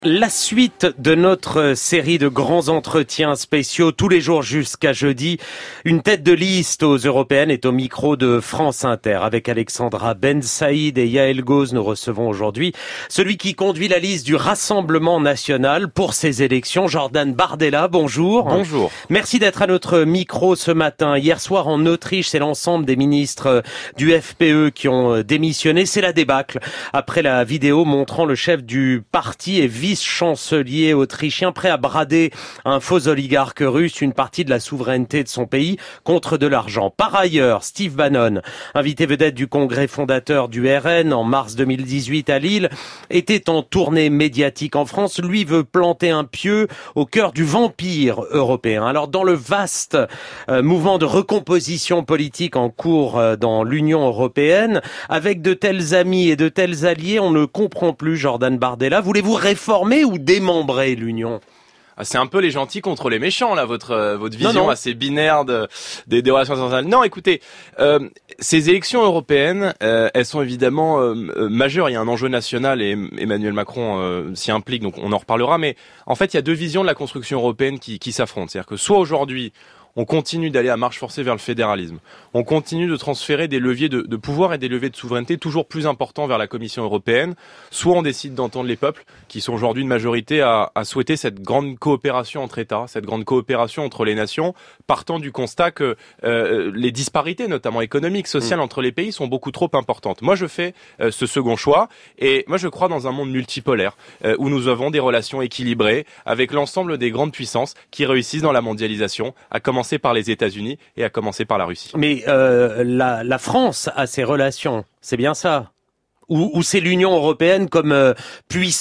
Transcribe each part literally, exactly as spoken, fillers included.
La suite de notre série de grands entretiens spéciaux tous les jours jusqu'à jeudi. Une tête de liste aux européennes est au micro de France Inter. Avec Alexandra Ben Saïd et Yael Gauze, nous recevons aujourd'hui celui qui conduit la liste du Rassemblement national pour ces élections, Jordan Bardella. Bonjour. Bonjour. Merci d'être à notre micro ce matin. Hier soir en Autriche, c'est l'ensemble des ministres du F P E qui ont démissionné. C'est la débâcle après la vidéo montrant le chef du parti et vice-chancelier autrichien prêt à brader un faux oligarque russe une partie de la souveraineté de son pays contre de l'argent. Par ailleurs, Steve Bannon, invité vedette du congrès fondateur du R N en mars deux mille dix-huit à Lille, était en tournée médiatique en France. Lui veut planter un pieu au cœur du vampire européen. Alors, dans le vaste euh, mouvement de recomposition politique en cours euh, dans l'Union européenne, avec de tels amis et de tels alliés, on ne comprend plus, Jordan Bardella. Voulez-vous réformer ou démembrer l'Union ? Ah, c'est un peu les gentils contre les méchants, là, votre euh, votre vision non, non. assez binaire de, des, des relations internationales. Non, écoutez, euh, ces élections européennes, euh, elles sont évidemment euh, majeures. Il y a un enjeu national et Emmanuel Macron euh, s'y implique, donc on en reparlera. Mais en fait, il y a deux visions de la construction européenne qui, qui s'affrontent. C'est-à-dire que soit aujourd'hui, on continue d'aller à marche forcée vers le fédéralisme. On continue de transférer des leviers de, de pouvoir et des leviers de souveraineté toujours plus importants vers la Commission européenne. Soit on décide d'entendre les peuples, qui sont aujourd'hui une majorité à, à souhaiter cette grande coopération entre États, cette grande coopération entre les nations, partant du constat que euh, les disparités, notamment économiques, sociales, mmh. entre les pays sont beaucoup trop importantes. Moi, je fais euh, ce second choix, et moi, je crois dans un monde multipolaire, euh, où nous avons des relations équilibrées avec l'ensemble des grandes puissances qui réussissent dans la mondialisation, à commencer par les États-Unis et à commencer par la Russie. Mais euh, la, la France a ses relations, c'est bien ça ? Ou, ou c'est l'Union européenne comme euh, puissance ?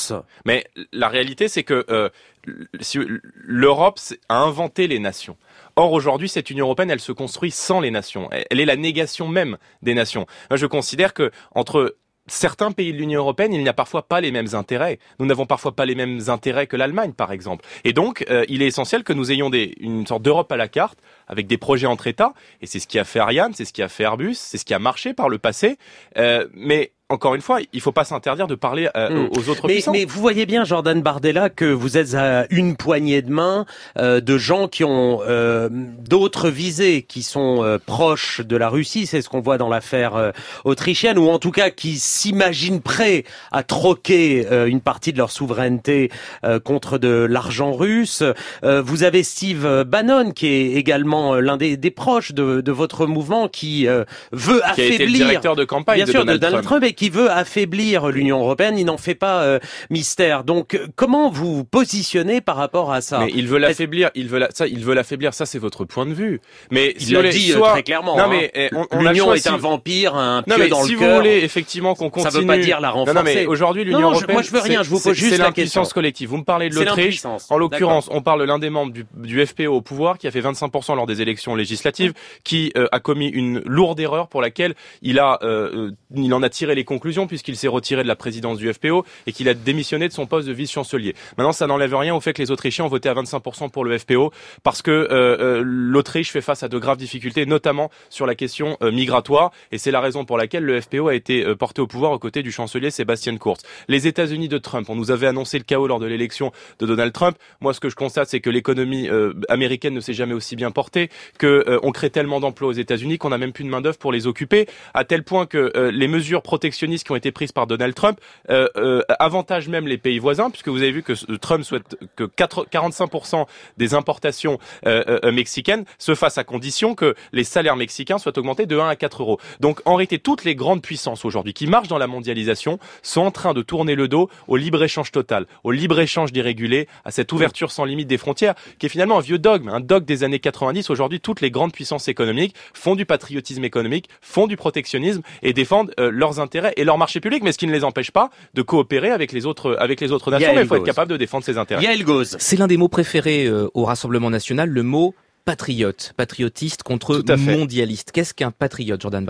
Mais la réalité, c'est que euh, l'Europe a inventé les nations. Or, aujourd'hui, cette Union européenne, elle se construit sans les nations. Elle est la négation même des nations. Moi, je considère que entre certains pays de l'Union européenne, il n'y a parfois pas les mêmes intérêts. Nous n'avons parfois pas les mêmes intérêts que l'Allemagne, par exemple. Et donc, euh, il est essentiel que nous ayons des, une sorte d'Europe à la carte, avec des projets entre États. Et c'est ce qui a fait Ariane, c'est ce qui a fait Airbus, c'est ce qui a marché par le passé. Euh, mais encore une fois, il faut pas s'interdire de parler euh, aux autres mais, puissances. Mais vous voyez bien, Jordan Bardella, que vous êtes à une poignée de main euh, de gens qui ont euh, d'autres visées, qui sont euh, proches de la Russie. C'est ce qu'on voit dans l'affaire euh, autrichienne, ou en tout cas qui s'imaginent prêts à troquer euh, une partie de leur souveraineté euh, contre de l'argent russe. Euh, vous avez Steve Bannon, qui est également l'un des, des proches de, de votre mouvement, qui euh, veut qui affaiblir... Qui a été le directeur de campagne bien de sûr, Donald, de Donald Trump. Trump et qui veut affaiblir l'Union européenne, il n'en fait pas euh, mystère. Donc, comment vous vous positionnez par rapport à ça ? Mais il veut l'affaiblir, il veut la, ça, il veut l'affaiblir. Ça, c'est votre point de vue. Mais il si l'a dit soit... très clairement. Non, hein. mais on, on l'Union a est un vampire, un pieu non, mais dans si le vous cœur. voulez effectivement qu'on continue. Ça veut pas dire la renforcer. Non, non mais aujourd'hui, l'Union non, européenne. Je, moi, je veux rien. Je vous pose juste c'est la question. C'est l'impuissance collective. Vous me parlez de l'Autriche. En l'occurrence, on parle de l'un des membres du, du F P O au pouvoir qui a fait vingt-cinq pour cent lors des élections législatives, qui euh, a commis une lourde erreur pour laquelle il a, euh, il en a tiré les conclusions puisqu'il s'est retiré de la présidence du F P O et qu'il a démissionné de son poste de vice-chancelier. Maintenant, ça n'enlève rien au fait que les Autrichiens ont voté à vingt-cinq pour cent pour le F P O parce que euh, euh, l'Autriche fait face à de graves difficultés, notamment sur la question euh, migratoire, et c'est la raison pour laquelle le F P O a été euh, porté au pouvoir aux côtés du chancelier Sebastian Kurz. Les États-Unis de Trump, on nous avait annoncé le chaos lors de l'élection de Donald Trump. Moi, ce que je constate, c'est que l'économie euh, américaine ne s'est jamais aussi bien portée, que euh, on crée tellement d'emplois aux États-Unis qu'on n'a même plus de main-d'œuvre pour les occuper, à tel point que euh, les mesures protectionnistes qui ont été prises par Donald Trump euh, euh, avantage même les pays voisins, puisque vous avez vu que Trump souhaite que quarante-cinq pour cent des importations euh, euh, mexicaines se fassent à condition que les salaires mexicains soient augmentés de un à quatre euros. Donc en réalité, toutes les grandes puissances aujourd'hui qui marchent dans la mondialisation sont en train de tourner le dos au libre-échange total, au libre-échange dérégulé, à cette ouverture sans limite des frontières, qui est finalement un vieux dogme, un dogme des années quatre-vingt-dix. Aujourd'hui, toutes les grandes puissances économiques font du patriotisme économique, font du protectionnisme et défendent euh, leurs intérêts et leurs marchés publics, mais ce qui ne les empêche pas de coopérer avec les autres, avec les autres nations, mais il faut être capable de défendre ses intérêts. Yael Gauze. C'est l'un des mots préférés euh, au Rassemblement national, le mot patriote, patriotiste contre mondialiste. Qu'est-ce qu'un patriote, Jordan Bardella ?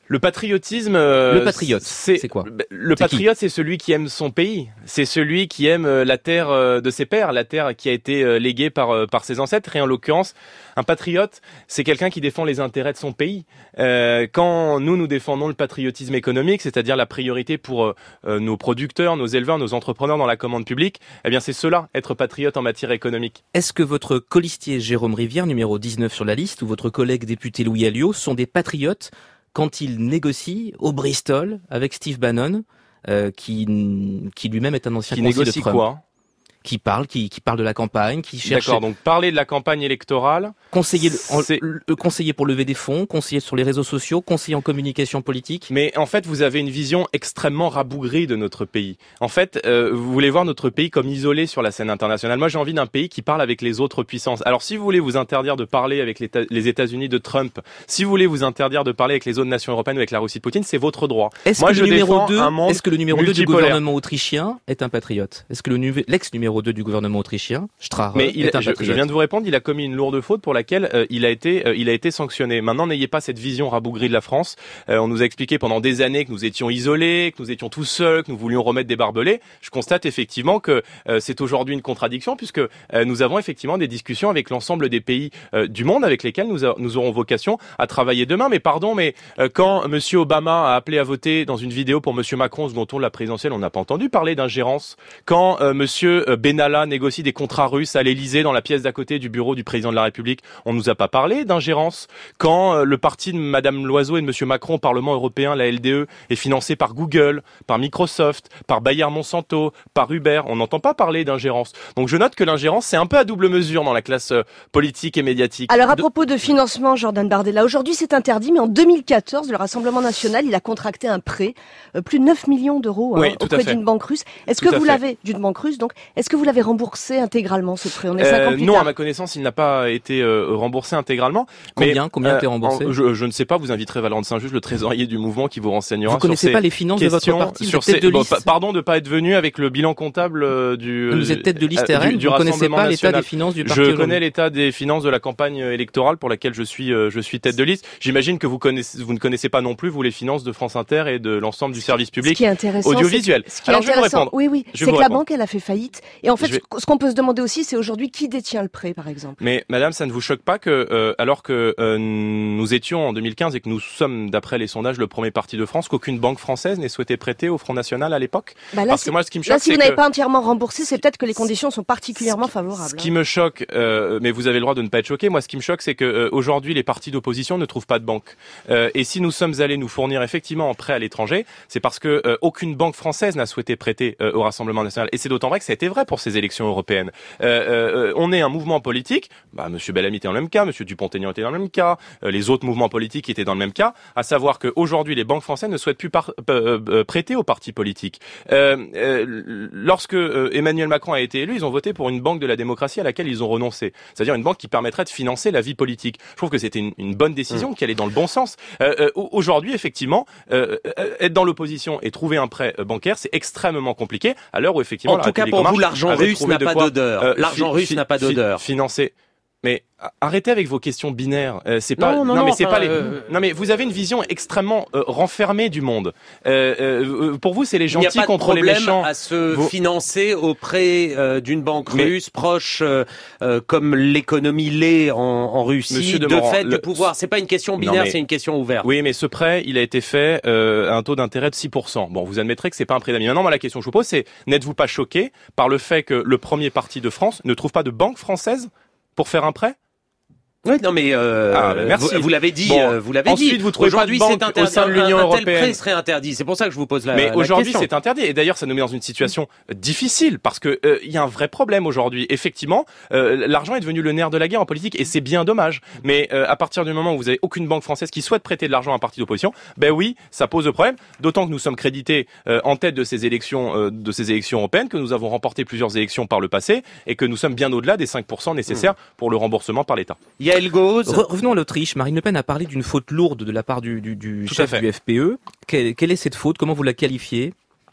Le patriotisme, euh, le patriote, c'est, c'est quoi? Le c'est patriote, qui c'est celui qui aime son pays. C'est celui qui aime la terre de ses pères, la terre qui a été léguée par par ses ancêtres. Et en l'occurrence, un patriote, c'est quelqu'un qui défend les intérêts de son pays. Euh, quand nous nous défendons le patriotisme économique, c'est-à-dire la priorité pour euh, nos producteurs, nos éleveurs, nos entrepreneurs dans la commande publique, eh bien c'est cela, être patriote en matière économique. Est-ce que votre colistier Jérôme Rivière, numéro dix-neuf sur la liste, ou votre collègue député Louis Alliot sont des patriotes quand il négocie au Bristol avec Steve Bannon, euh, qui, qui lui-même est un ancien conseiller de Trump. Qui négocie quoi ? Qui parle, qui, qui parle de la campagne, qui cherche... D'accord, donc parler de la campagne électorale... Conseiller, c'est... le, conseiller pour lever des fonds, conseiller sur les réseaux sociaux, conseiller en communication politique. Mais en fait, vous avez une vision extrêmement rabougrie de notre pays. En fait, euh, vous voulez voir notre pays comme isolé sur la scène internationale. Moi, j'ai envie d'un pays qui parle avec les autres puissances. Alors, si vous voulez vous interdire de parler avec les, les États-Unis de Trump, si vous voulez vous interdire de parler avec les autres nations européennes ou avec la Russie de Poutine, c'est votre droit. Est-ce Moi, que je le numéro deux, un monde Est-ce que le numéro deux du gouvernement autrichien est un patriote? Est-ce que le nu- l'ex-numéro deux du gouvernement autrichien, Strache, Mais il, est un je, je viens de vous répondre, il a commis une lourde faute pour laquelle euh, il a été, euh, il a été sanctionné. Maintenant, n'ayez pas cette vision rabougrie de la France. Euh, on nous a expliqué pendant des années que nous étions isolés, que nous étions tout seuls, que nous voulions remettre des barbelés. Je constate effectivement que euh, c'est aujourd'hui une contradiction puisque euh, nous avons effectivement des discussions avec l'ensemble des pays euh, du monde avec lesquels nous, a, nous aurons vocation à travailler demain. Mais pardon, mais euh, quand Monsieur Obama a appelé à voter dans une vidéo pour Monsieur Macron, dont on la présidentielle, on n'a pas entendu parler d'ingérence. Quand euh, Monsieur Benalla négocie des contrats russes à l'Élysée dans la pièce d'à côté du bureau du président de la République, on nous a pas parlé d'ingérence. Quand euh, le parti de Madame Loiseau et de Monsieur Macron au Parlement européen, la L D E, est financé par Google, par Microsoft, par Bayer Monsanto, par Uber, on n'entend pas parler d'ingérence. Donc je note que l'ingérence, c'est un peu à double mesure dans la classe euh, politique et médiatique. Alors à propos de financement, Jordan Bardella, aujourd'hui c'est interdit, mais en deux mille quatorze, le Rassemblement national, il a contracté un prêt, euh, plus de neuf millions d'euros hein, oui, auprès d'une banque russe. Est-ce tout que vous fait. l'avez, d'une banque russe donc, est-ce que vous l'avez remboursé intégralement ce prêt? On est cinq ans euh, plus non, tard. à ma connaissance, il n'a pas été euh, remboursé intégralement. Combien mais, Combien euh, été remboursé en, je, je ne sais pas, vous inviterez Valente Saint-Just, le trésorier du mouvement, qui vous renseignera. Vous connaissez sur pas les finances de votre parti, sur ces, de bon, pardon de pas être venu avec le bilan comptable euh, du. Vous êtes tête de liste R N, du, du vous connaissez pas l'état des finances du parti? Je connais l'état des finances de la campagne électorale pour laquelle je suis, euh, je suis tête de liste. J'imagine que vous connaissez, vous ne connaissez pas non plus vous les finances de France Inter et de l'ensemble du service public ce qui est intéressant, audiovisuel. Ce qui est Alors je vais vous répondre. Oui, oui. Je c'est que répondre. la banque, elle a fait faillite. Et en fait, vais... ce qu'on peut se demander aussi, c'est aujourd'hui qui détient le prêt, par exemple. Mais Madame, ça ne vous choque pas que, euh, alors que euh, nous étions en deux mille quinze et que nous sommes, d'après les sondages, le premier parti de France, qu'aucune banque française n'ait souhaité prêter au Front National à l'époque? Bah là, Parce que moi, ce qui me choque, là, si c'est vous n'avez que... pas entièrement remboursé, c'est peut-être que les conditions sont particulièrement favorables. Ce qui me choque, euh, mais vous avez le droit de ne pas être choqué. Moi, ce qui me choque, c'est que euh, aujourd'hui, les partis d'opposition ne trouvent pas de banque. Euh, et si nous sommes allés nous fournir effectivement en prêt à l'étranger, c'est parce que euh, aucune banque française n'a souhaité prêter euh, au Rassemblement national. Et c'est d'autant vrai que ça a été vrai pour ces élections européennes. Euh, euh, on est un mouvement politique. Bah, Monsieur Bellamy était dans le même cas, Monsieur Dupont-Aignan était dans le même cas, euh, les autres mouvements politiques étaient dans le même cas. À savoir qu'aujourd'hui, les banques françaises ne souhaitent plus par, euh, euh, prêter aux partis politiques. Euh, euh, lorsque euh, Emmanuel Macron a été élu, ils ont voté pour une banque de la démocratie à laquelle ils ont renoncé. C'est-à-dire une banque qui permettrait de financer la vie politique. Je trouve que c'était une, une bonne décision, mmh. qui allait dans le bon sens. Euh, euh, aujourd'hui, effectivement, euh, être dans l'opposition et trouver un prêt bancaire, c'est extrêmement compliqué. À l'heure où effectivement, en tout cas pour vous, l'argent russe n'a pas d'odeur. Euh, l'argent russe n'a pas d'odeur. Financer. Mais arrêtez avec vos questions binaires. Euh, c'est pas non, non, non, non mais c'est enfin, pas les. Euh... Non mais vous avez une vision extrêmement euh, renfermée du monde. Euh, euh, pour vous, c'est les gentils contre les méchants. Il n'y a pas de problème à se vous... financer auprès euh, d'une banque mais... russe proche, euh, euh, comme l'économie l'est en, en Russie, Monsieur de, de Morand, fait le... du pouvoir. C'est pas une question binaire, mais... c'est une question ouverte. Oui, mais ce prêt, il a été fait euh, à un taux d'intérêt de six pour cent. Bon, vous admettrez que c'est pas un prêt d'amis. Maintenant, moi, la question que je vous pose, c'est n'êtes-vous pas choqué par le fait que le premier parti de France ne trouve pas de banque française pour faire un prêt? Oui, non mais euh, ah, ben merci. vous, vous l'avez dit, bon, euh, vous l'avez ensuite, dit. Vous trouvez aujourd'hui, pas de c'est banque interdit. Au sein de l'Union un, un européenne. tel prêt serait interdit. C'est pour ça que je vous pose la, mais la question. Mais aujourd'hui, c'est interdit. Et d'ailleurs, ça nous met dans une situation difficile parce que il euh, y a un vrai problème aujourd'hui. Effectivement, euh, l'argent est devenu le nerf de la guerre en politique et c'est bien dommage. Mais euh, à partir du moment où vous avez aucune banque française qui souhaite prêter de l'argent à un parti d'opposition, ben oui, ça pose le problème. D'autant que nous sommes crédités euh, en tête de ces élections, euh, de ces élections européennes, que nous avons remporté plusieurs élections par le passé et que nous sommes bien au-delà des cinq pour cent nécessaires mmh. pour le remboursement par l'État. Yael Gauze. Re- revenons à l'Autriche. Marine Le Pen a parlé d'une faute lourde de la part du, du, du chef du F P E. Quelle, quelle est cette faute? Comment vous la qualifiez?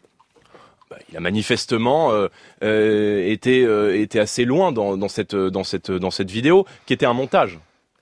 bah, Il a manifestement euh, euh, été, euh, été assez loin dans, dans, cette, dans, cette, dans cette vidéo, qui était un montage.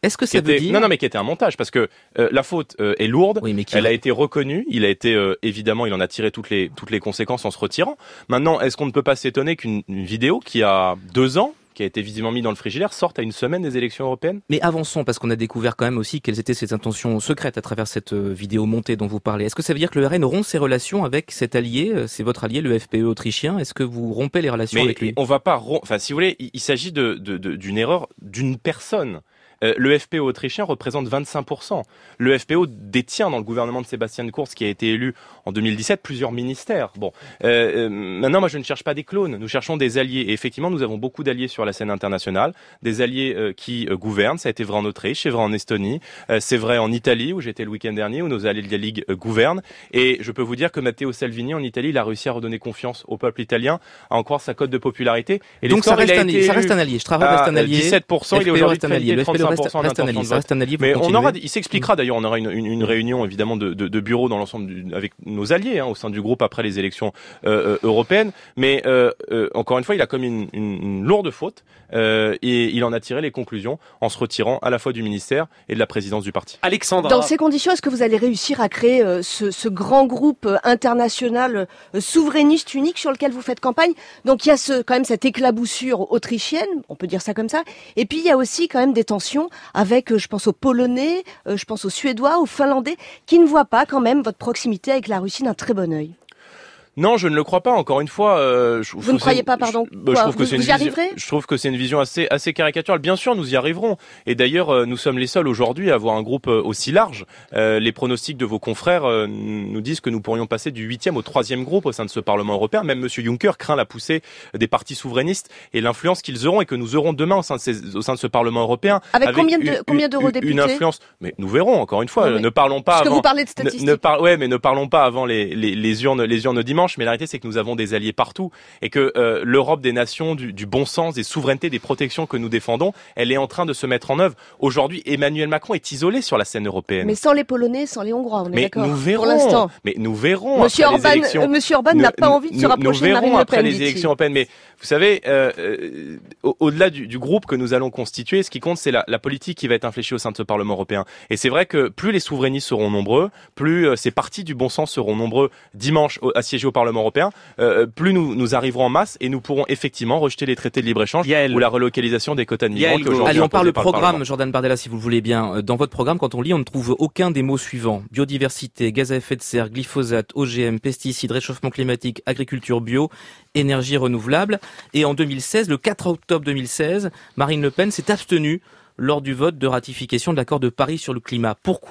Est-ce que ça était, veut dire... Non, non, mais qui était un montage, parce que euh, la faute euh, est lourde, oui, mais qui... elle a été reconnue, il a été, euh, évidemment, il en a tiré toutes les, toutes les conséquences en se retirant. Maintenant, est-ce qu'on ne peut pas s'étonner qu'une vidéo qui a deux ans, qui a été visiblement mis dans le frigidaire, sorte à une semaine des élections européennes? Mais avançons, parce qu'on a découvert quand même aussi quelles étaient ses intentions secrètes à travers cette vidéo montée dont vous parlez. Est-ce que ça veut dire que le R N rompt ses relations avec cet allié, c'est votre allié, le F P E autrichien? Est-ce que vous rompez les relations mais avec lui? On va pas rompre, enfin si vous voulez, il, il s'agit de, de, de, d'une erreur d'une personne. Euh, le F P E autrichien représente vingt-cinq pour cent. Le F P E détient dans le gouvernement de Sébastien Kurz, qui a été élu en deux mille dix-sept, plusieurs ministères. Bon, euh, euh, maintenant, moi, je ne cherche pas des clones. Nous cherchons des alliés. Et effectivement, nous avons beaucoup d'alliés sur la scène internationale, des alliés euh, qui euh, gouvernent. Ça a été vrai en Autriche, c'est vrai en Estonie, euh, c'est vrai en Italie, où j'étais le week-end dernier, où nos alliés de la Ligue euh, gouvernent. Et je peux vous dire que Matteo Salvini, en Italie, il a réussi à redonner confiance au peuple italien, à en croire sa cote de popularité. Et donc, ça reste, un, ça reste un allié. Strahov reste un allié. dix-sept pour cent, il est aujourd'hui trente-cinq pour cent d'intention de vote. Reste un allié, mais on aura, il s'expliquera d'ailleurs, on aura une, une, une réunion évidemment de, de, de bureaux dans l'ensemble du, avec nos alliés hein, au sein du groupe après les élections euh, européennes. Mais euh, euh, encore une fois, il a commis une, une, une lourde faute euh, et il en a tiré les conclusions en se retirant à la fois du ministère et de la présidence du parti. Alexandra. Dans ces conditions, est-ce que vous allez réussir à créer euh, ce, ce grand groupe euh, international euh, souverainiste unique sur lequel vous faites campagne? Donc il y a ce, quand même cette éclaboussure autrichienne, on peut dire ça comme ça. Et puis il y a aussi quand même des tensions avec, euh, je pense aux Polonais, euh, je pense aux Suédois, aux Finlandais, qui ne voient pas quand même votre proximité avec la Russie d'un très bon œil. Non, je ne le crois pas. Encore une fois, euh, je, vous ne croyez pas, pardon. Je, bah, je trouve que vous, c'est vous une y vision, arriverez je trouve que c'est une vision assez assez caricaturale. Bien sûr, nous y arriverons. Et d'ailleurs, euh, nous sommes les seuls aujourd'hui à avoir un groupe euh, aussi large. Euh, les pronostics de vos confrères euh, nous disent que nous pourrions passer du huitième au troisième groupe au sein de ce Parlement européen. Même Monsieur Juncker craint la poussée des partis souverainistes et l'influence qu'ils auront et que nous aurons demain au sein de, ces, au sein de ce Parlement européen. Avec, avec combien de combien d'eurodéputés? Une influence. Mais nous verrons. Encore une fois, non, ne parlons pas. Parce avant, que vous parlez de statistiques. Ne, ne par, ouais, mais ne parlons pas avant les, les, les urnes les urnes dimanche. Mais la réalité, c'est que nous avons des alliés partout et que euh, l'Europe des nations, du, du bon sens, des souverainetés, des protections que nous défendons, elle est en train de se mettre en œuvre. Aujourd'hui, Emmanuel Macron est isolé sur la scène européenne. Mais sans les Polonais, sans les Hongrois, on est mais d'accord. Nous verrons. Pour l'instant. Mais nous verrons. Monsieur Orban, les élections, Monsieur Orban n'a pas envie de se rapprocher de Marine Le Pen. Nous verrons après les élections européennes. Mais vous savez, euh, euh, au-delà du, du groupe que nous allons constituer, ce qui compte, c'est la, la politique qui va être infléchie au sein de ce Parlement européen. Et c'est vrai que plus les souverainistes seront nombreux, plus euh, ces partis du bon sens seront nombreux dimanche au, à siéger au Parlement européen, euh, plus nous, nous arriverons en masse et nous pourrons effectivement rejeter les traités de libre-échange ou la relocalisation des quotas de migrants. Allez, on parle le programme, Jordan Bardella, si vous le voulez bien. Dans votre programme, quand on lit, on ne trouve aucun des mots suivants. Biodiversité, gaz à effet de serre, glyphosate, O G M, pesticides, réchauffement climatique, agriculture bio, énergie renouvelable. Et en deux mille seize, le quatre octobre deux mille seize, Marine Le Pen s'est abstenue lors du vote de ratification de l'accord de Paris sur le climat. Pourquoi ?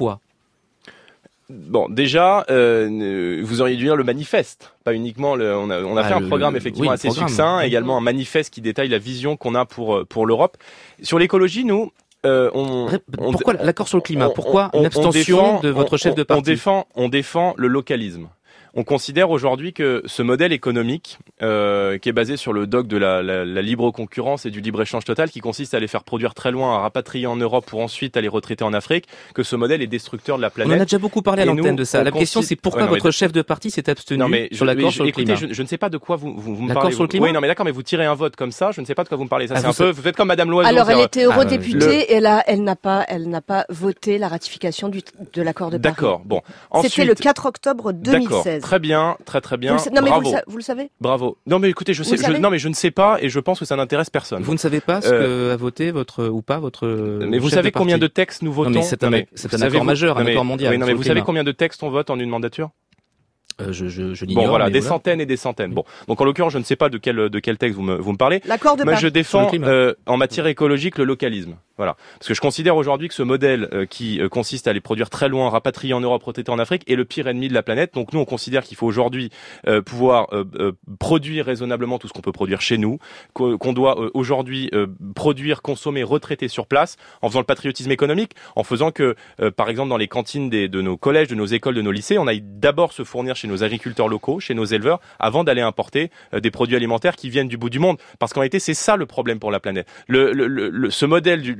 Bon, déjà, euh, vous auriez dû lire le manifeste, pas uniquement le. On a, on a ah, fait un programme le, effectivement oui, assez programme. succinct, également un manifeste qui détaille la vision qu'on a pour pour l'Europe. Sur l'écologie, nous. Euh, on, Pourquoi on, l'accord sur le climat? Pourquoi on, une abstention défend, de votre chef de parti? On défend, on défend le localisme. On considère aujourd'hui que ce modèle économique, euh, qui est basé sur le dogme de la, la, la libre concurrence et du libre-échange total, qui consiste à les faire produire très loin, à rapatrier en Europe pour ensuite aller retraiter en Afrique, que ce modèle est destructeur de la planète. On en a déjà beaucoup parlé à l'antenne de ça. La question, c'est pourquoi ouais, non, votre mais... chef de parti s'est abstenu non, mais sur l'accord sur le écoutez, climat. Je, je ne sais pas de quoi vous, vous, vous me l'accord parlez. Sur le climat oui, non, mais d'accord, mais vous tirez un vote comme ça, je ne sais pas de quoi vous me parlez. Ça, ah, c'est vous un peu, vous faites comme Madame Loiseau. Alors, elle était eurodéputée et là, elle n'a pas, elle n'a pas voté la ratification du, de l'accord de Paris. D'accord, bon. C'était le quatre octobre deux mille seize. Très bien, très très bien. Vous le, non, mais vous, vous le savez. Bravo. Non mais écoutez, je sais, je, non mais je ne sais pas et je pense que ça n'intéresse personne. Vous ne savez pas ce euh, que a voté votre ou pas votre. Mais vous savez combien de textes nous votons? Non, mais c'est un, c'est un accord majeur, un accord mondial. Oui, non mais vous savez combien de textes on vote en une mandature? Euh, je, je, je l'ignore. Bon voilà, des voilà. centaines et des centaines. Bon, donc en l'occurrence, je ne sais pas de quel de quel texte vous me vous me parlez. L'accord de Moi, Paris. je défends euh, en matière écologique le localisme. Voilà, parce que je considère aujourd'hui que ce modèle euh, qui euh, consiste à les produire très loin, rapatrier en Europe, retraiter en Afrique, est le pire ennemi de la planète. Donc nous, on considère qu'il faut aujourd'hui euh, pouvoir euh, euh, produire raisonnablement tout ce qu'on peut produire chez nous, qu'on, qu'on doit euh, aujourd'hui euh, produire, consommer, retraiter sur place, en faisant le patriotisme économique, en faisant que, euh, par exemple, dans les cantines des, de nos collèges, de nos écoles, de nos lycées, on aille d'abord se fournir chez nos agriculteurs locaux, chez nos éleveurs, avant d'aller importer euh, des produits alimentaires qui viennent du bout du monde. Parce qu'en réalité, c'est ça le problème pour la planète. Le, le, le, ce modèle du, du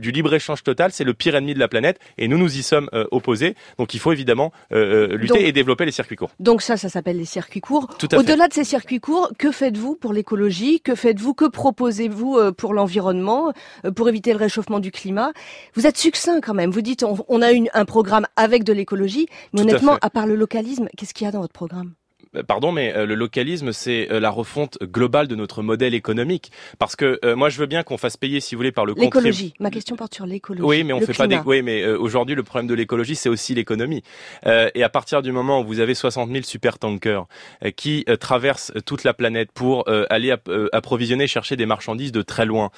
du libre-échange total, c'est le pire ennemi de la planète et nous nous y sommes euh, opposés. Donc il faut évidemment euh, lutter donc, et développer les circuits courts. Donc ça, ça s'appelle les circuits courts. Au-delà de ces circuits courts, que faites-vous pour l'écologie? Que faites-vous? Que proposez-vous pour l'environnement, pour éviter le réchauffement du climat? Vous êtes succinct quand même. Vous dites on, on a une, un programme avec de l'écologie, mais Tout honnêtement, à, à part le localisme, qu'est-ce qu'il y a dans votre programme? Pardon, mais euh, le localisme, c'est euh, la refonte globale de notre modèle économique. Parce que euh, moi, je veux bien qu'on fasse payer, si vous voulez, par le contribuable. L'écologie. Ma question porte sur l'écologie. Oui, mais on le fait climat. pas des. Oui, mais euh, aujourd'hui, le problème de l'écologie, c'est aussi l'économie. Euh, et à partir du moment où vous avez soixante mille supertankers euh, qui euh, traversent toute la planète pour euh, aller ap- euh, approvisionner, chercher des marchandises de très loin,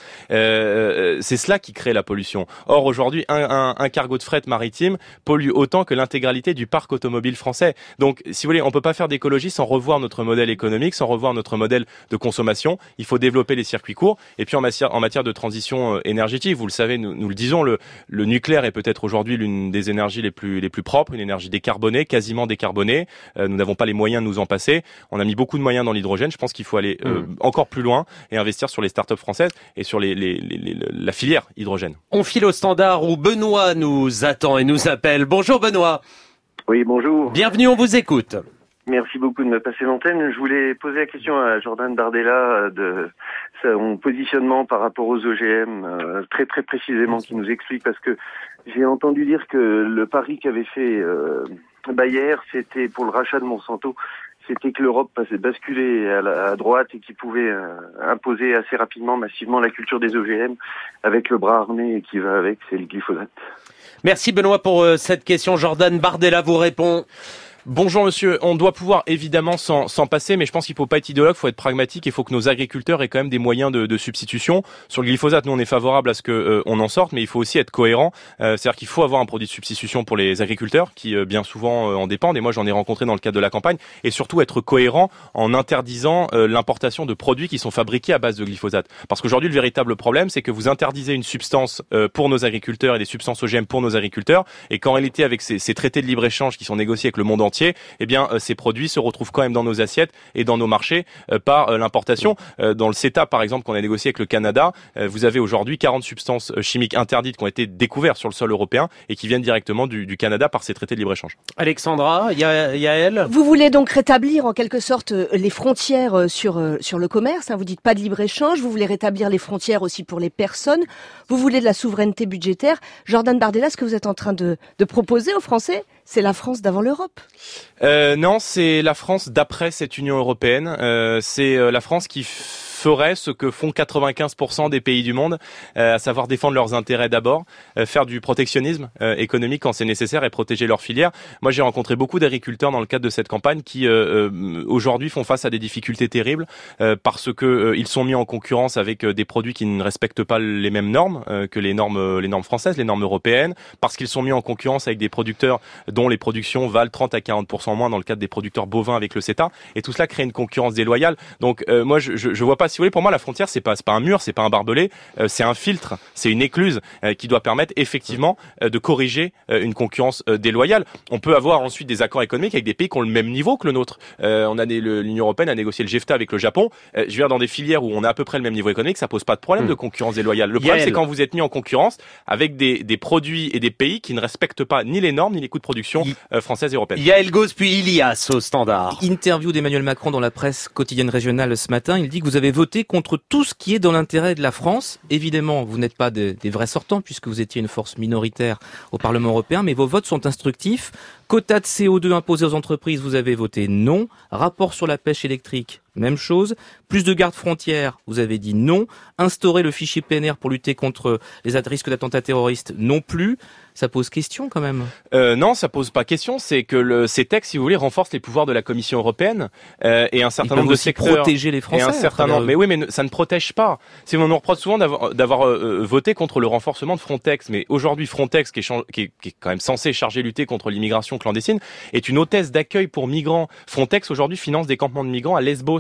euh, c'est cela qui crée la pollution. Or, aujourd'hui, un, un, un cargo de fret maritime pollue autant que l'intégralité du parc automobile français. Donc, si vous voulez, on peut pas faire d'écologie sans revoir notre modèle économique, sans revoir notre modèle de consommation. Il faut développer les circuits courts. Et puis en matière, en matière de transition énergétique, vous le savez, nous, nous le disons, le, le nucléaire est peut-être aujourd'hui l'une des énergies les plus, les plus propres, une énergie décarbonée, quasiment décarbonée. Euh, nous n'avons pas les moyens de nous en passer. On a mis beaucoup de moyens dans l'hydrogène. Je pense qu'il faut aller euh, mmh. encore plus loin et investir sur les startups françaises et sur les, les, les, les, la filière hydrogène. On file au standard où Benoît nous attend et nous appelle. Bonjour Benoît. Oui, bonjour. Bienvenue, on vous écoute. Merci beaucoup de me passer l'antenne. Je voulais poser la question à Jordan Bardella de son positionnement par rapport aux O G M, euh, très très précisément, qui nous explique, parce que j'ai entendu dire que le pari qu'avait fait euh, Bayer, c'était pour le rachat de Monsanto, c'était que l'Europe passait basculer à, la, à droite et qu'il pouvait euh, imposer assez rapidement, massivement la culture des O G M avec le bras armé qui va avec, c'est le glyphosate. Merci Benoît pour euh, cette question. Jordan Bardella vous répond. Bonjour monsieur, on doit pouvoir évidemment s'en, s'en passer, mais je pense qu'il faut pas être idéologue, il faut être pragmatique, il faut que nos agriculteurs aient quand même des moyens de, de substitution. Sur le glyphosate, nous on est favorable à ce que euh, on en sorte, mais il faut aussi être cohérent. Euh, c'est-à-dire qu'il faut avoir un produit de substitution pour les agriculteurs qui euh, bien souvent euh, en dépendent, et moi j'en ai rencontré dans le cadre de la campagne, et surtout être cohérent en interdisant euh, l'importation de produits qui sont fabriqués à base de glyphosate. Parce qu'aujourd'hui le véritable problème, c'est que vous interdisez une substance euh, pour nos agriculteurs et des substances O G M pour nos agriculteurs, et qu'en réalité avec ces, ces traités de libre-échange qui sont négociés avec le monde entier, eh bien, euh, ces produits se retrouvent quand même dans nos assiettes et dans nos marchés euh, par euh, l'importation. Euh, dans le CETA, par exemple, qu'on a négocié avec le Canada, euh, vous avez aujourd'hui quarante substances chimiques interdites qui ont été découvertes sur le sol européen et qui viennent directement du, du Canada par ces traités de libre-échange. Alexandra, Ya- Yael. Vous voulez donc rétablir en quelque sorte les frontières sur sur le commerce, hein, vous dites pas de libre-échange, vous voulez rétablir les frontières aussi pour les personnes, vous voulez de la souveraineté budgétaire. Jordan Bardella, ce que vous êtes en train de, de proposer aux Français, c'est la France d'avant l'Europe. Euh, non, c'est la France d'après cette Union européenne. Euh, c'est euh, la France qui ferait ce que font quatre-vingt-quinze pour cent des pays du monde, euh, à savoir défendre leurs intérêts d'abord, euh, faire du protectionnisme euh, économique quand c'est nécessaire et protéger leurs filières. Moi, j'ai rencontré beaucoup d'agriculteurs dans le cadre de cette campagne qui euh, euh, aujourd'hui font face à des difficultés terribles euh, parce que euh, ils sont mis en concurrence avec euh, des produits qui ne respectent pas les mêmes normes euh, que les normes euh, les normes françaises, les normes européennes, parce qu'ils sont mis en concurrence avec des producteurs dont les productions valent trente à quarante pour cent moins dans le cadre des producteurs bovins avec le CETA, et tout cela crée une concurrence déloyale. Donc euh, moi, je, je, je vois pas. Si vous voulez, pour moi, la frontière, c'est pas, c'est pas un mur, c'est pas un barbelé, euh, c'est un filtre, c'est une écluse euh, qui doit permettre effectivement euh, de corriger euh, une concurrence euh, déloyale. On peut avoir ensuite des accords économiques avec des pays qui ont le même niveau que le nôtre. Euh, on a des, le, l'Union européenne a négocié le GEFTA avec le Japon. Euh, je veux dire, dans des filières où on a à peu près le même niveau économique, ça pose pas de problème mmh. de concurrence déloyale. Le problème, Yael. c'est quand vous êtes mis en concurrence avec des, des produits et des pays qui ne respectent pas ni les normes ni les coûts de production euh, françaises et européennes. Yael Gauze puis Ilias au standard. Interview d'Emmanuel Macron dans la presse quotidienne régionale ce matin. Il dit que vous avez voté contre tout ce qui est dans l'intérêt de la France. Évidemment, vous n'êtes pas des, des vrais sortants puisque vous étiez une force minoritaire au Parlement européen, mais vos votes sont instructifs. Quota de C O deux imposé aux entreprises, vous avez voté non. Rapport sur la pêche électrique, même chose. Plus de gardes-frontières, vous avez dit non. Instaurer le fichier P N R pour lutter contre les risques d'attentats terroristes, non plus. Ça pose question quand même. Euh, non, ça pose pas question. C'est que le, ces textes, si vous voulez, renforcent les pouvoirs de la Commission européenne euh, et un certain Ils nombre de aussi secteurs. Protéger les Français. Et un certain nombre. Mais oui, mais ça ne protège pas. Si on nous reproche souvent d'avoir, d'avoir euh, voté contre le renforcement de Frontex, mais aujourd'hui Frontex, qui est, qui, est, qui est quand même censé charger lutter contre l'immigration clandestine, est une hôtesse d'accueil pour migrants. Frontex aujourd'hui finance des campements de migrants à Lesbos.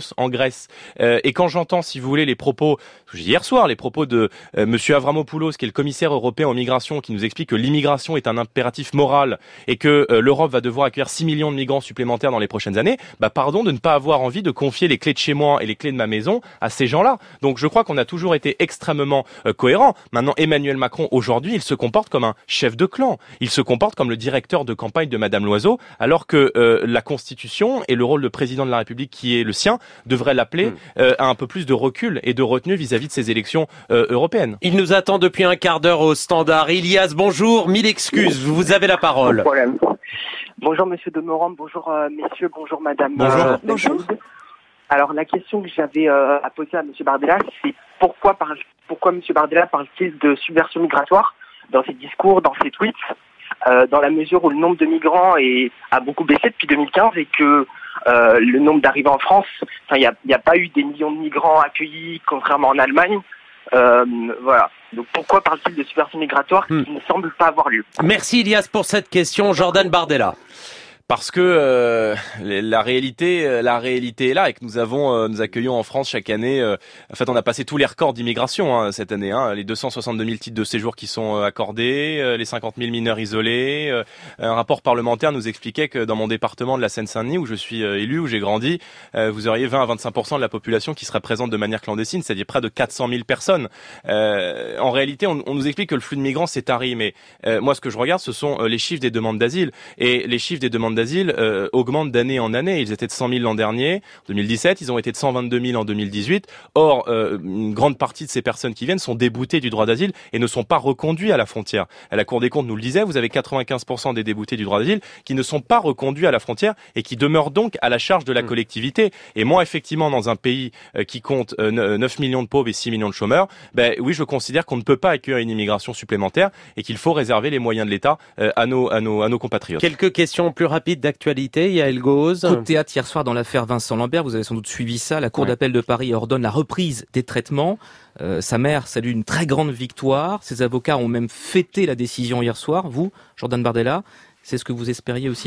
Papadopoulos en Grèce. Euh, et quand j'entends, si vous voulez, les propos, j'ai dit hier soir, les propos de euh, Monsieur Avramopoulos, qui est le commissaire européen aux migrations, qui nous explique que l'immigration est un impératif moral et que euh, l'Europe va devoir accueillir six millions de migrants supplémentaires dans les prochaines années, bah pardon de ne pas avoir envie de confier les clés de chez moi et les clés de ma maison à ces gens-là. Donc je crois qu'on a toujours été extrêmement euh, cohérent. Maintenant, Emmanuel Macron, aujourd'hui, il se comporte comme un chef de clan. Il se comporte comme le directeur de campagne de Madame Loiseau, alors que euh, la Constitution et le rôle de président de la République qui est le sien devrait l'appeler mmh. euh, à un peu plus de recul et de retenue vis-à-vis de ces élections euh, européennes. Il nous attend depuis un quart d'heure au standard. Ilias, bonjour, mille excuses, vous avez la parole. Pas de problème. Bonjour Monsieur Demorand, bonjour euh, messieurs, bonjour Madame. Bonjour. Euh, bonjour. Alors la question que j'avais euh, à poser à Monsieur Bardella, c'est pourquoi, parle, pourquoi Monsieur Bardella parle-t-il de subversion migratoire dans ses discours, dans ses tweets, euh, dans la mesure où le nombre de migrants est, a beaucoup baissé depuis deux mille quinze et que euh, le nombre d'arrivées en France, il n'y a, y a pas eu des millions de migrants accueillis contrairement en Allemagne. Euh, voilà. Donc pourquoi parle-t-il de subversion migratoire qui hmm. ne semble pas avoir lieu? Merci Ilias pour cette question. Jordan Bardella. Parce que euh, la réalité, la réalité est là et que nous avons, euh, nous accueillons en France chaque année. Euh, en fait, on a passé tous les records d'immigration hein, cette année. Hein, les deux cent soixante-deux mille titres de séjour qui sont euh, accordés, euh, les cinquante mille mineurs isolés. Euh, un rapport parlementaire nous expliquait que dans mon département de la Seine-Saint-Denis, où je suis euh, élu, où j'ai grandi, euh, vous auriez vingt à vingt-cinq pour cent de la population qui serait présente de manière clandestine, c'est-à-dire près de quatre cent mille personnes. Euh, en réalité, on, on nous explique que le flux de migrants s'est tari, mais euh, moi, ce que je regarde, ce sont euh, les chiffres des demandes d'asile et les chiffres des demandes d'asile Euh, augmentent d'année en année. Ils étaient de cent mille l'an dernier, en deux mille dix-sept, ils ont été de cent vingt-deux mille en deux mille dix-huit. Or, euh, une grande partie de ces personnes qui viennent sont déboutées du droit d'asile et ne sont pas reconduits à la frontière. Et la Cour des comptes nous le disait, vous avez quatre-vingt-quinze pour cent des déboutés du droit d'asile qui ne sont pas reconduits à la frontière et qui demeurent donc à la charge de la collectivité. Et moi, effectivement, dans un pays euh, qui compte euh, neuf millions de pauvres et six millions de chômeurs, ben oui, je considère qu'on ne peut pas accueillir une immigration supplémentaire et qu'il faut réserver les moyens de l'État euh, à nos, à nos, à nos compatriotes. Quelques questions plus rapides d'actualité, Yael Gauze. Coup de théâtre hier soir dans l'affaire Vincent Lambert, vous avez sans doute suivi ça. La Cour ouais. d'appel de Paris ordonne la reprise des traitements. Euh, sa mère salue une très grande victoire. Ses avocats ont même fêté la décision hier soir. Vous, Jordan Bardella, c'est ce que vous espériez aussi ?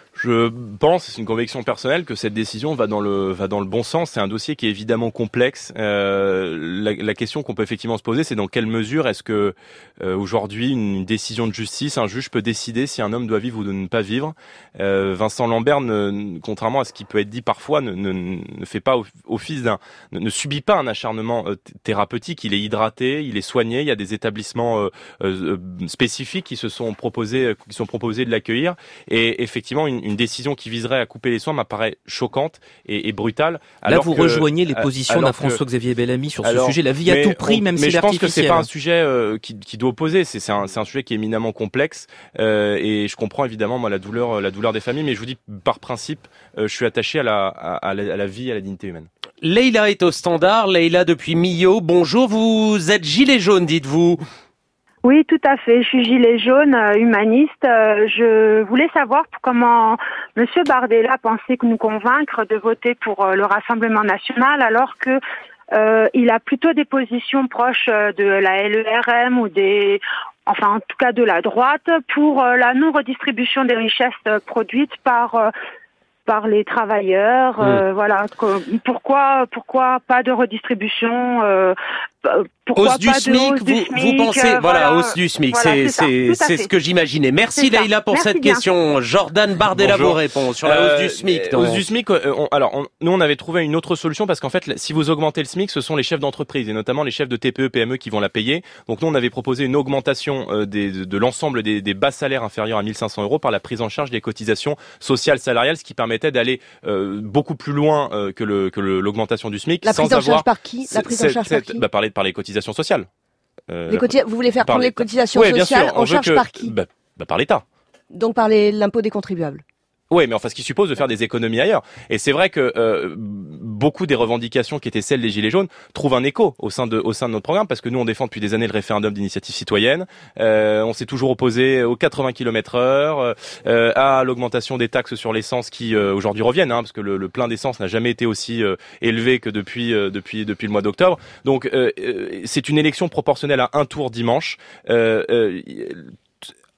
Je pense, c'est une conviction personnelle, que cette décision va dans le va dans le bon sens. C'est un dossier qui est évidemment complexe. Euh, la, la question qu'on peut effectivement se poser, c'est dans quelle mesure est-ce que euh, aujourd'hui une décision de justice, un juge peut décider si un homme doit vivre ou de ne pas vivre. Euh, Vincent Lambert, ne, contrairement à ce qui peut être dit parfois, ne, ne, ne fait pas office d'un, ne, ne subit pas un acharnement euh, thérapeutique. Il est hydraté, il est soigné. Il y a des établissements euh, euh, spécifiques qui se sont proposés, qui sont proposés de l'accueillir. Et effectivement, une Une décision qui viserait à couper les soins m'apparaît choquante et, et brutale. Alors Là, vous que, rejoignez les positions d'un François-Xavier Bellamy sur alors, ce sujet. La vie à tout prix, on, même mais si je pense l'artificiel. que c'est pas un sujet euh, qui, qui doit opposer. C'est, c'est, un, c'est un sujet qui est éminemment complexe euh, et je comprends évidemment moi la douleur, la douleur des familles. Mais je vous dis par principe, euh, je suis attaché à la, à, à, la, à la vie, à la dignité humaine. Leïla est au standard. Leïla depuis Millau. Bonjour. Vous êtes gilet jaune, dites-vous. Oui, tout à fait. Je suis gilet jaune, euh, humaniste. Euh, je voulais savoir comment Monsieur Bardella pensait nous convaincre de voter pour euh, le Rassemblement national, alors que euh, il a plutôt des positions proches de la L E R M ou des, enfin en tout cas de la droite, pour euh, la non-redistribution des richesses euh, produites par euh, par les travailleurs. Euh, mmh. Voilà. Pourquoi pourquoi pas de redistribution euh, Hausse du SMIC, vous, SMIC, vous pensez, euh, voilà, hausse du SMIC, voilà, c'est, c'est, c'est, c'est ce que j'imaginais. Merci Leïla pour Merci cette bien. question. Jordan Bardella vous répond sur la hausse euh, du SMIC. Euh, hausse du SMIC, euh, on, alors, on, nous on avait trouvé une autre solution parce qu'en fait, si vous augmentez le SMIC, ce sont les chefs d'entreprise et notamment les chefs de T P E, P M E qui vont la payer. Donc nous on avait proposé une augmentation euh, des, de, de l'ensemble des, des bas salaires inférieurs à mille cinq cents euros par la prise en charge des cotisations sociales salariales, ce qui permettait d'aller euh, beaucoup plus loin euh, que, le, que le, l'augmentation du SMIC. La sans prise en avoir charge par qui La prise en charge par qui bah, par, les, par les cotisations sociales. Euh, les cotisa- vous voulez faire prendre les, les cotisations ouais, sociales en charge que, par qui bah, bah, par l'État. Donc par les, l'impôt des contribuables. Oui, mais enfin, ce qui suppose de faire des économies ailleurs. Et c'est vrai que euh, beaucoup des revendications qui étaient celles des Gilets jaunes trouvent un écho au sein de au sein de notre programme, parce que nous, on défend depuis des années le référendum d'initiative citoyenne. Euh, on s'est toujours opposé aux quatre-vingts kilomètres heure, euh, à l'augmentation des taxes sur l'essence qui euh, aujourd'hui reviennent, hein, parce que le, le plein d'essence n'a jamais été aussi euh, élevé que depuis euh, depuis depuis le mois d'octobre. Donc, euh, euh, c'est une élection proportionnelle à un tour dimanche. Euh, euh,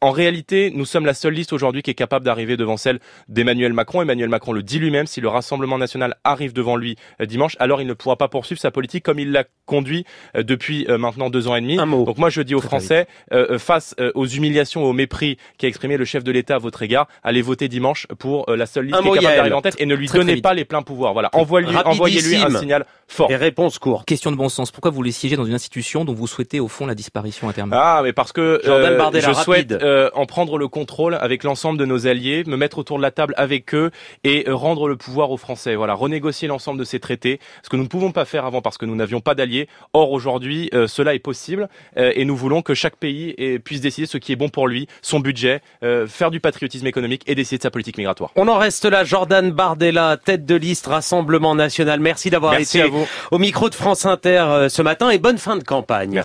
en réalité, nous sommes la seule liste aujourd'hui qui est capable d'arriver devant celle d'Emmanuel Macron. Emmanuel Macron le dit lui-même, si le Rassemblement national arrive devant lui euh, dimanche, alors il ne pourra pas poursuivre sa politique comme il l'a conduit euh, depuis euh, maintenant deux ans et demi. Donc moi, je dis aux Très Français, euh, face euh, aux humiliations et au mépris qu'a exprimé le chef de l'État à votre égard, allez voter dimanche pour euh, la seule liste Un qui est capable d'arriver en tête et ne lui très, donnez très pas les pleins pouvoirs. Voilà, envoyez-lui, envoyez-lui un signal fort. Et réponse courte. Question de bon sens. Pourquoi vous voulez siéger dans une institution dont vous souhaitez au fond la disparition à terme? Ah, mais parce que euh, Bardella, je souhaite euh, en prendre le contrôle avec l'ensemble de nos alliés, me mettre autour de la table avec eux et euh, rendre le pouvoir aux Français. Voilà, renégocier l'ensemble de ces traités, ce que nous ne pouvons pas faire avant parce que nous n'avions pas d'alliés. Or aujourd'hui, euh, cela est possible euh, et nous voulons que chaque pays euh, puisse décider ce qui est bon pour lui, son budget, euh, faire du patriotisme économique et décider de sa politique migratoire. On en reste là. Jordan Bardella, tête de liste Rassemblement National. Merci d'avoir Merci été au micro de France Inter euh, ce matin et bonne fin de campagne. Merci.